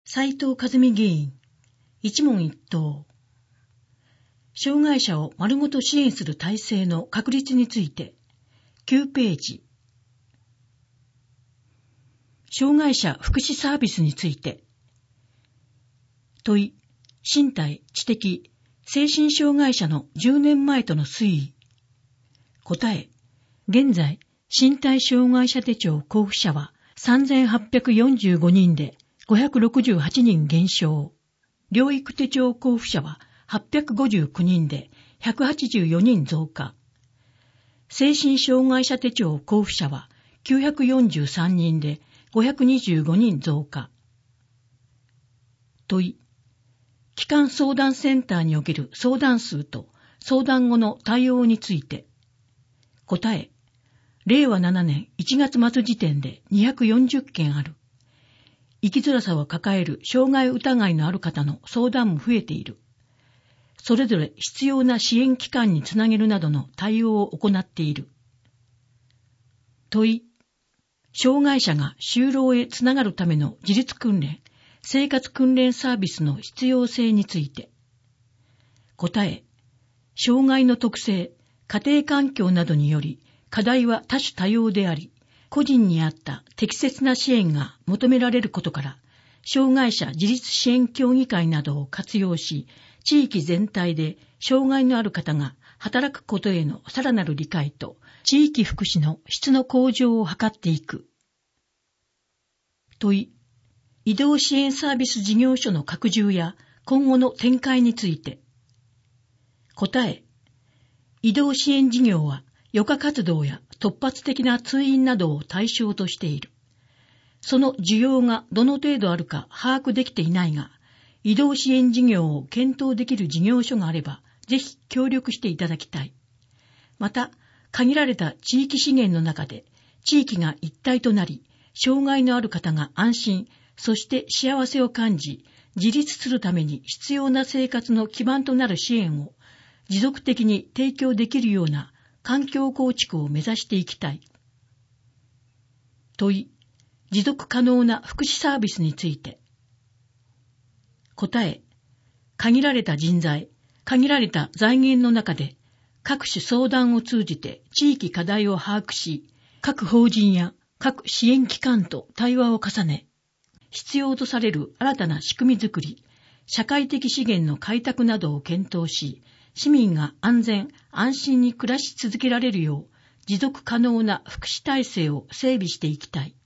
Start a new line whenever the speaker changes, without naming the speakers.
斉藤和美議員、一問一答。障害者を丸ごと支援する体制の確立について、9ページ。障害者福祉サービスについて、問い、身体、知的、精神障害者の10年前との推移。答え、現在、身体障害者手帳交付者は3845人で568人減少。療育手帳交付者は859人で184人増加。精神障害者手帳交付者は943人で525人増加。問い、基幹相談センターにおける相談数と相談後の対応について。答え、令和7年1月末時点で240件ある。生きづらさを抱える障害疑いのある方の相談も増えている。それぞれ必要な支援機関につなげるなどの対応を行っている。問い、障害者が就労へつながるための自立訓練、生活訓練サービスの必要性について。答え、障害の特性、家庭環境などにより課題は多種多様であり、個人に合った適切な支援が求められることから、障害者自立支援協議会などを活用し、地域全体で障害のある方が働くことへのさらなる理解と地域福祉の質の向上を図っていく。問い、移動支援サービス事業所の拡充や今後の展開について。答え、移動支援事業は余暇活動や突発的な通院などを対象としている。その需要がどの程度あるか把握できていないが、移動支援事業を検討できる事業所があれば、ぜひ協力していただきたい。また、限られた地域資源の中で、地域が一体となり、障害のある方が安心、そして幸せを感じ、自立するために必要な生活の基盤となる支援を持続的に提供できるような環境構築を目指していきたい。問い、持続可能な福祉サービスについて。答え、限られた人材、限られた財源の中で、各種相談を通じて地域課題を把握し、各法人や各支援機関と対話を重ね、必要とされる新たな仕組みづくり、社会的資源の開拓などを検討し、市民が安全・安心に暮らし続けられるよう、持続可能な福祉体制を整備していきたい。